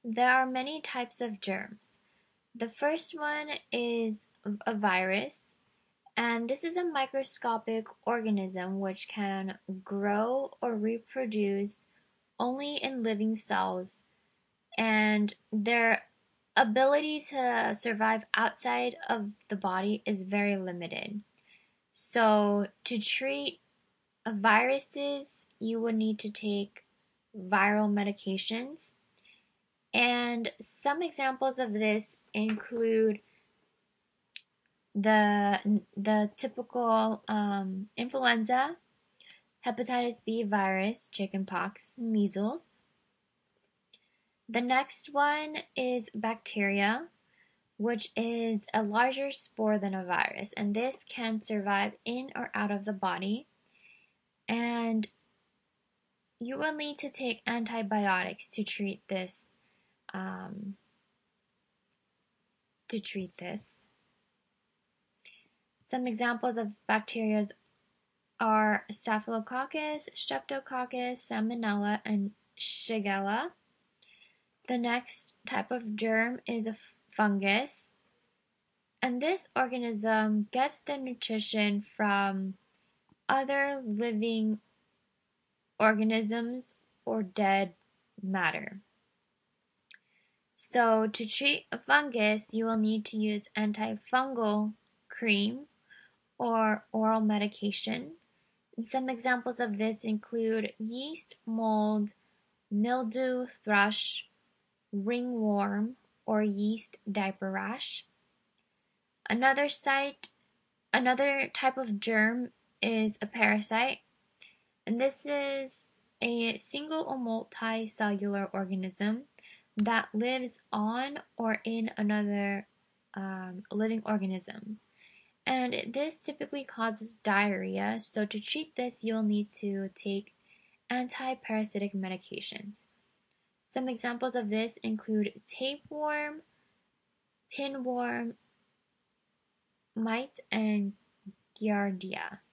There are many types of germs. The first one is a virus, and this is a microscopic organism which can grow or reproduce only in living cells, and their ability to survive outside of the body is very limited. So, to treat viruses, you would need to take viral medications. And some examples of this include the typical influenza, hepatitis B virus, chickenpox, measles. The next one is bacteria, which is a larger spore than a virus, and this can survive in or out of the body. And you will need to take antibiotics to treat this. Um, to treat this. Some examples of bacteria are Staphylococcus, Streptococcus, Salmonella, and Shigella. The next type of germ is a fungus, and this organism gets their nutrition from other living organisms or dead matter. So, to treat a fungus, you will need to use antifungal cream or oral medication. And some examples of this include yeast, mold, mildew, thrush, ringworm, or yeast diaper rash. Another type of germ is a parasite, and this is a single or multicellular organism that lives on or in another living organisms. And this typically causes diarrhea, so to treat this, you'll need to take anti-parasitic medications. Some examples of this include tapeworm, pinworm, mite, and giardia.